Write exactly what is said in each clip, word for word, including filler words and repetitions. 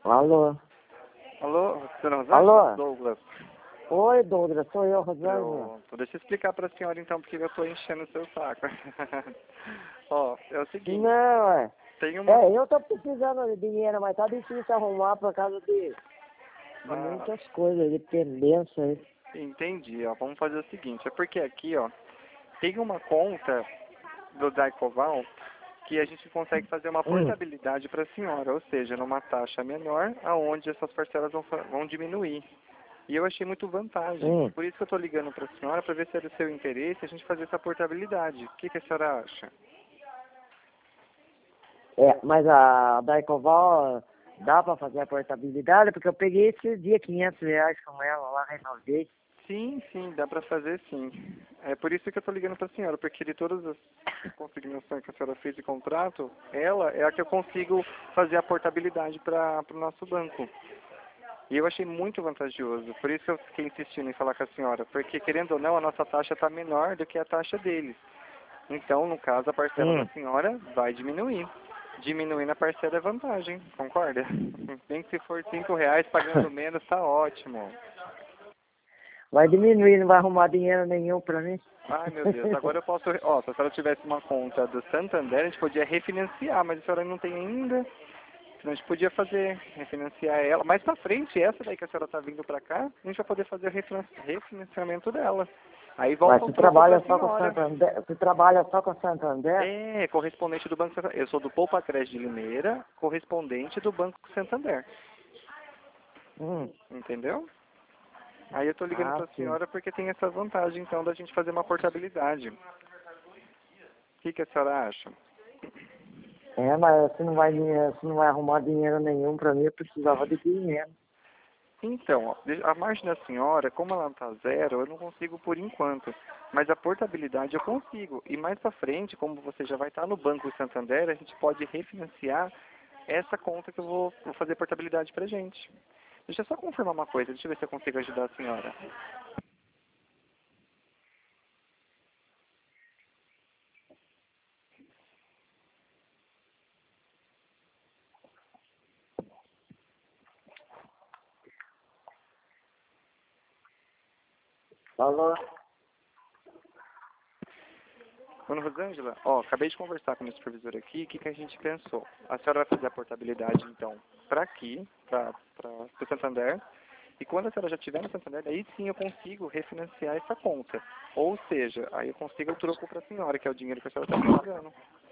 Alô? Alô, senhora Rosângela? Alô? Douglas. Oi, Douglas, sou eu, Rosângela. Pronto, deixa eu explicar para a senhora então porque eu estou enchendo o seu saco. Ó, é o seguinte, Não, é. tem uma... É, eu tô precisando de dinheiro, mas tá difícil arrumar por causa de, de Ah, muitas coisas, de pendência aí. entendi, ó, vamos fazer o seguinte, é porque aqui, ó, tem uma conta do Daicoval que a gente consegue fazer uma Hum, portabilidade para a senhora, ou seja, numa taxa menor, aonde essas parcelas vão, fa- vão diminuir. E eu achei muito vantagem. hum. Por isso que eu estou ligando para a senhora para ver se é do seu interesse a gente fazer essa portabilidade. O que, que a senhora acha? É, mas a Daicoval dá pra fazer a portabilidade, porque eu peguei esse dia quinhentos reais com ela lá, renovei. Sim, sim, dá para fazer sim. É por isso que eu estou ligando para a senhora, porque de todas as consignações que a senhora fez de contrato, ela é a que eu consigo fazer a portabilidade para o nosso banco. E eu achei muito vantajoso, por isso que eu fiquei insistindo em falar com a senhora, porque querendo ou não, a nossa taxa está menor do que a taxa deles. Então, no caso, a parcela da Hum. senhora vai diminuir. Diminuindo a parcela é vantagem, concorda? Nem que se for cinco reais pagando menos, tá ótimo. Vai diminuir, não vai arrumar dinheiro nenhum pra mim. Ai, meu Deus, agora eu posso... Ó, se a senhora tivesse uma conta do Santander, a gente podia refinanciar, mas a senhora não tem ainda. Senão a gente podia fazer, refinanciar ela. Mais pra frente, essa daí que a senhora tá vindo pra cá, a gente vai poder fazer o refinan- refinanciamento dela. Aí Mas volta um você troco pra trabalha só com senhora. Santander? Você trabalha só com Santander? É, correspondente do Banco Santander. Eu sou do Poupa Crédito de Limeira, correspondente do Banco Santander. Hum. Entendeu? Aí eu tô ligando Ah, pra sim. senhora porque tem essa vantagem, então, da gente fazer uma portabilidade. O que, que a senhora acha? É, mas você não vai, dinhe- você não vai arrumar dinheiro nenhum pra mim, eu precisava de dinheiro. Então, ó, de- a margem da senhora, como ela tá zero, eu não consigo por enquanto. Mas a portabilidade eu consigo. E mais pra frente, como você já vai estar no Banco Santander, a gente pode refinanciar essa conta que eu vou, vou fazer portabilidade pra gente. Deixa eu só confirmar uma coisa, deixa eu ver se eu consigo ajudar a senhora. Falou? Dona Rosângela, ó, acabei de conversar com o meu supervisor aqui, o que, que a gente pensou? A senhora vai fazer a portabilidade, então, para aqui, para o Santander, e quando a senhora já estiver no Santander, aí sim eu consigo refinanciar essa conta. Ou seja, aí eu consigo o troco para a senhora, que é o dinheiro que a senhora está pagando.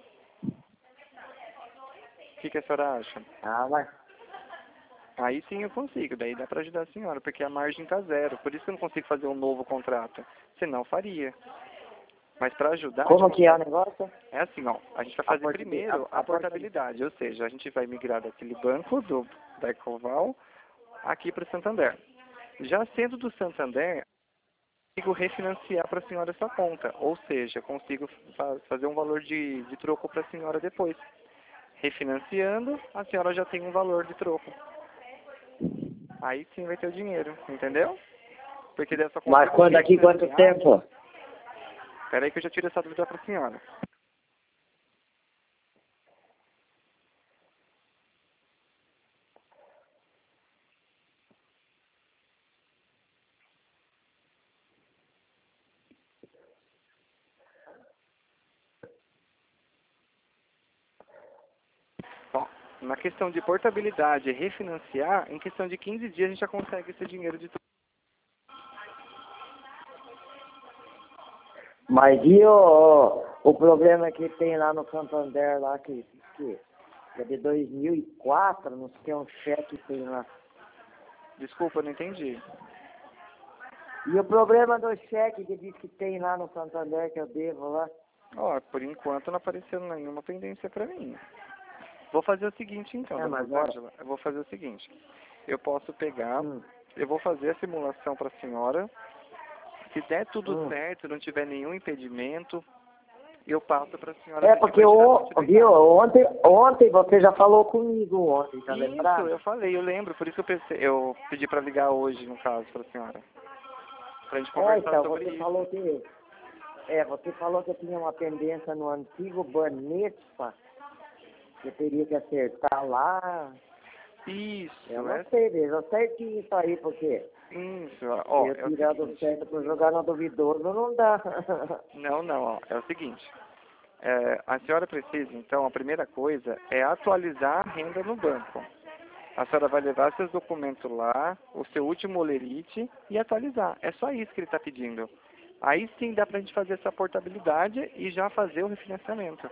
O que, que a senhora acha? Ah, mas... Aí sim eu consigo, daí dá para ajudar a senhora, porque a margem está zero, por isso que eu não consigo fazer um novo contrato, senão faria. Mas para ajudar, a gente Como que é o consegue. negócio? É assim, ó, a gente vai A fazer portabi- primeiro a, a a portabi- portabilidade, ou seja, a gente vai migrar daquele banco do, da Ecoval aqui para o Santander. Já sendo do Santander, consigo refinanciar para a senhora essa conta, ou seja, consigo fa fazer um valor de, de troco para a senhora depois. Refinanciando, a senhora já tem um valor de troco. Aí sim vai ter o dinheiro, entendeu? Porque dessa conta Mas eu vou quando aqui, quanto refinanciar. tempo? Espera aí que eu já tiro essa dúvida para a senhora. Ó, na questão de portabilidade e refinanciar, em questão de quinze dias a gente já consegue esse dinheiro de troco. Mas e o, o problema que tem lá no Santander, lá que, que é de dois mil e quatro, não sei o que, é um cheque que tem lá. Desculpa, eu não entendi. E o problema do cheque que diz que tem lá no Santander, que eu devo lá. Ó, por enquanto não apareceu nenhuma pendência para mim. Vou fazer o seguinte então, É, dona mas olha. Rosângela. Eu vou fazer o seguinte. Eu posso pegar, Hum, eu vou fazer a simulação para a senhora. Se der tudo hum. certo, não tiver nenhum impedimento, eu passo para a senhora É ver quem porque vai te dar o, viu, continuidade. ontem, ontem você já falou comigo ontem, tá Isso, lembrado? eu falei, eu lembro. Por isso que eu, pensei, eu pedi para ligar hoje, no caso, para a senhora. Para a gente É, conversar então, sobre você isso. falou que. É, você falou que eu tinha uma pendência no antigo Banespa, que eu teria que acertar lá. Isso, Eu não é. sei, veja certinho isso aí, porque Isso, ó, eu é o tirar do seguinte. certo para jogar no duvidoso não dá. Não, não, ó, é o seguinte. É, a senhora precisa, então, a primeira coisa é atualizar a renda no banco. A senhora vai levar seus documentos lá, o seu último olerite e atualizar. É só isso que ele está pedindo. Aí sim dá pra gente fazer essa portabilidade e já fazer o refinanciamento.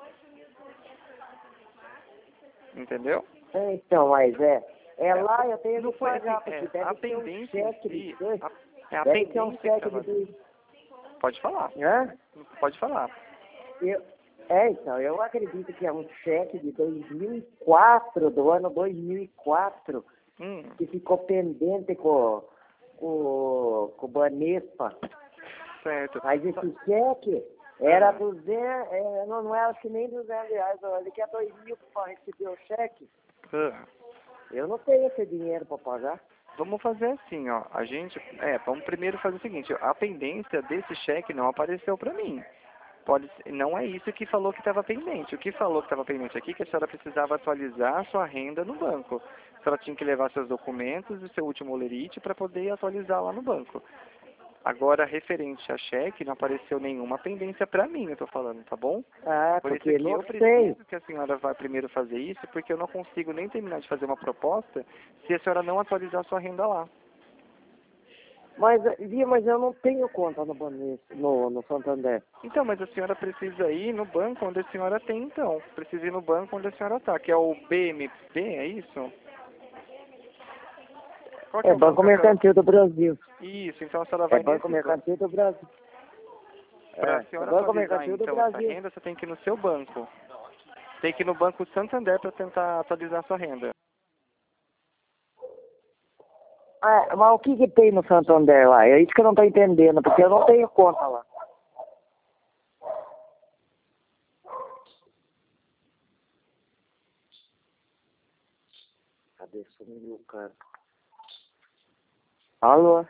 Entendeu? É, então, mas é, é É, lá eu tenho não que foi assim, pagar, porque é, a deve ser um pendência em cheque si, de dois. a, é a Deve ser um pendência que cheque de estava. dois. Pode falar, Hã? pode falar. Eu, é, então, eu acredito que é um cheque de dois mil e quatro, do ano dois mil e quatro, Hum, que ficou pendente com, com, com o Banespa. certo. Mas esse cheque era Ah. duzentos, é, não, não é acho que nem duzentos reais, ele quer dois mil para receber o cheque. Ah. Eu não tenho esse dinheiro para pagar. Vamos fazer assim, ó. A gente, é, vamos primeiro fazer o seguinte. A pendência desse cheque não apareceu para mim. Pode, ser- não é isso que falou que estava pendente. O que falou que estava pendente aqui é que a senhora precisava atualizar a sua renda no banco. A senhora tinha que levar seus documentos e seu último olerite para poder atualizar lá no banco. Agora, referente a cheque, não apareceu nenhuma pendência para mim, eu tô falando, tá bom? Ah, Por isso porque que não eu sei. preciso que a senhora vá primeiro fazer isso, porque eu não consigo nem terminar de fazer uma proposta se a senhora não atualizar a sua renda lá. Mas, Via, mas eu não tenho conta no Banespa, no, no Santander. Então, mas a senhora precisa ir no banco onde a senhora tem, então. Precisa ir no banco onde a senhora está, que é o B M B, é isso? Qual que É é o banco Banco que a senhora... Mercantil do Brasil. Isso, então a senhora É vai Banco nesse banco. Mercantil do Brasil. Para É, a é senhora Banco atualizar, Mercantil do então, essa Brasil. renda, você tem que ir no seu banco. Tem que ir no Banco Santander para tentar atualizar a sua renda. Ah, mas o que que tem no Santander lá? É isso que eu não tô entendendo, porque eu não tenho conta lá. Cadê? Sumiu o cara. Alô?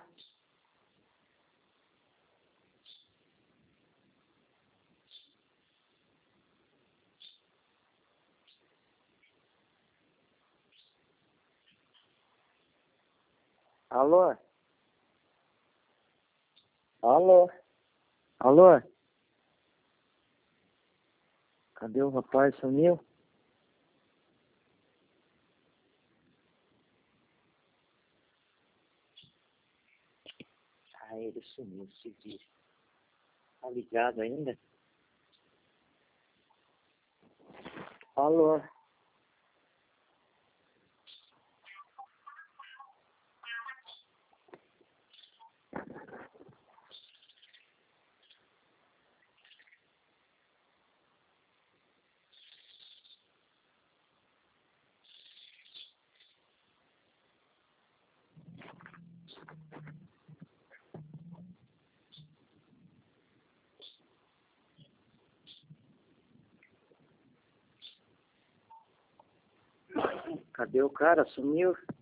Alô? Alô? Alô? Cadê o rapaz? Sumiu? Ah, ele sumiu, se vira. Tá ligado ainda? Alô? Cadê o cara? Sumiu?